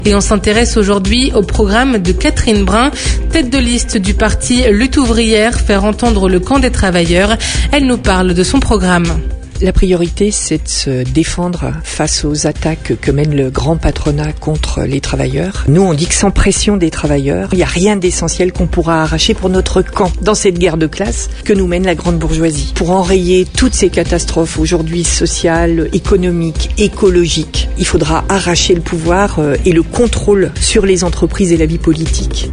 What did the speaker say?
Et on s'intéresse aujourd'hui au programme de Catherine Brun, tête de liste du parti Lutte ouvrière, faire entendre le camp des travailleurs. Elle nous parle de son programme. La priorité, c'est de se défendre face aux attaques que mène le grand patronat contre les travailleurs. Nous, on dit que sans pression des travailleurs, il n'y a rien d'essentiel qu'on pourra arracher pour notre camp dans cette guerre de classe que nous mène la grande bourgeoisie. Pour enrayer toutes ces catastrophes aujourd'hui sociales, économiques, écologiques, il faudra arracher le pouvoir et le contrôle sur les entreprises et la vie politique.